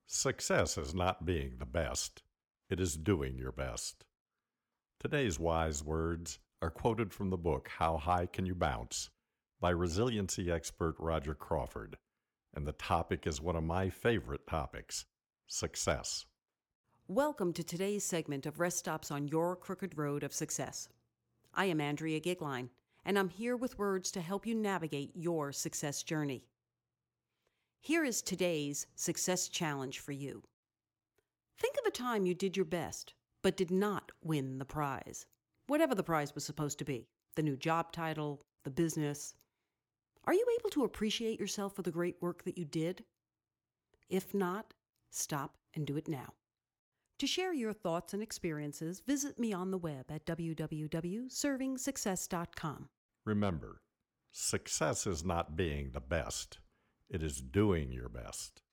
Success is not being the best, it is doing your best. Today's wise words are quoted from the book How High Can You Bounce by resiliency expert Roger Crawford, and the topic is one of my favorite topics, success. Welcome to today's segment of Rest Stops on Your Crooked Road of Success. I am Andrea Gigline, and I'm here with words to help you navigate your success journey. Here is today's success challenge for you. Think of a time you did your best, but did not win the prize. Whatever the prize was supposed to be, the new job title, the business. Are you able to appreciate yourself for the great work that you did? If not, stop and do it now. To share your thoughts and experiences, visit me on the web at www.servingsuccess.com. Remember, success is not being the best, it is doing your best.